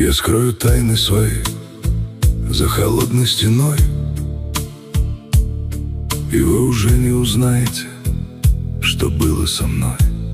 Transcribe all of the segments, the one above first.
Я скрою тайны свои за холодной стеной, и вы уже не узнаете, что было со мной.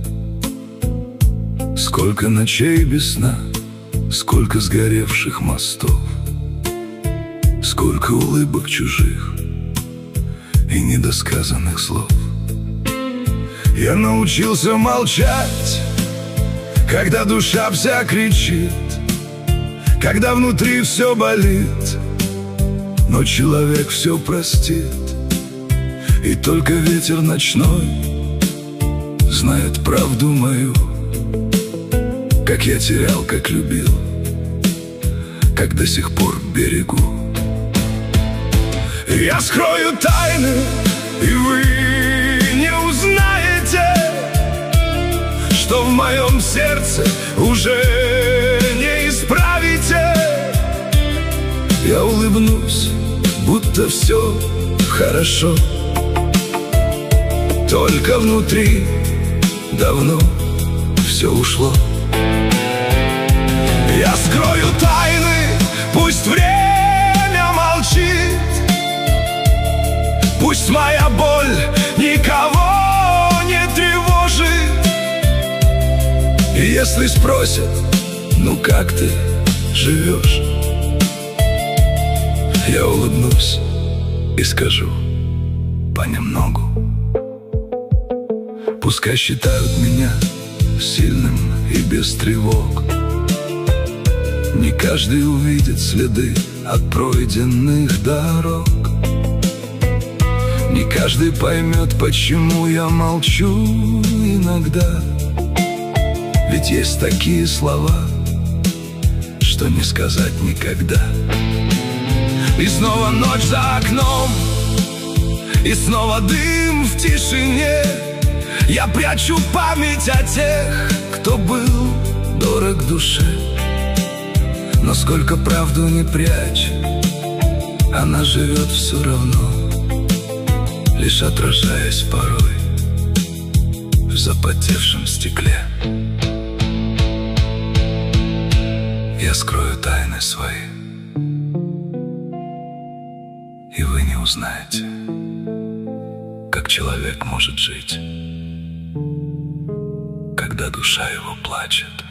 Сколько ночей без сна, сколько сгоревших мостов, сколько улыбок чужих и недосказанных слов. Я научился молчать, когда душа вся кричит, когда внутри все болит, но человек все простит. И только ветер ночной знает правду мою, как я терял, как любил, как до сих пор берегу. Я скрою тайны, и вы не узнаете, что в моем сердце уже не исправите. Я улыбнусь, будто все хорошо, только внутри давно все ушло. Я скрою тайны, пусть время молчит, пусть моя боль никого не тревожит. И если спросят, ну как ты живешь, я улыбнусь и скажу понемногу. Пускай считают меня сильным и без тревог, не каждый увидит следы от пройденных дорог, не каждый поймет, почему я молчу иногда. Ведь есть такие слова, что не сказать никогда. И снова ночь за окном, и снова дым в тишине. Я прячу память о тех, кто был дорог душе. Но сколько правду не прячь, она живет все равно, лишь отражаясь порой в запотевшем стекле. Я скрою тайны свои, и вы не узнаете, как человек может жить, когда душа его плачет.